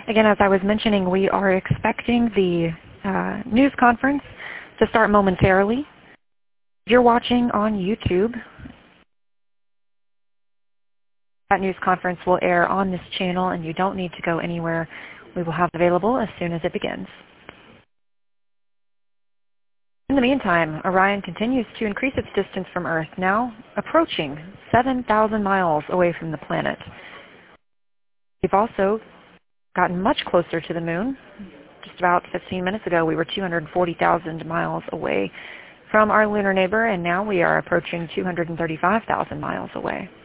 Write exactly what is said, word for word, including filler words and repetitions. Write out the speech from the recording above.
Again, as I was mentioning, we are expecting the uh, news conference to start momentarily. If you're watching on YouTube, that news conference will air on this channel, and you don't need to go anywhere. We will have it available as soon as it begins. In the meantime, Orion continues to increase its distance from Earth, now approaching seven thousand miles away from the planet. We've also gotten much closer to the Moon. Just about fifteen minutes ago, we were two hundred forty thousand miles away from our lunar neighbor, and now we are approaching two hundred thirty-five thousand miles away.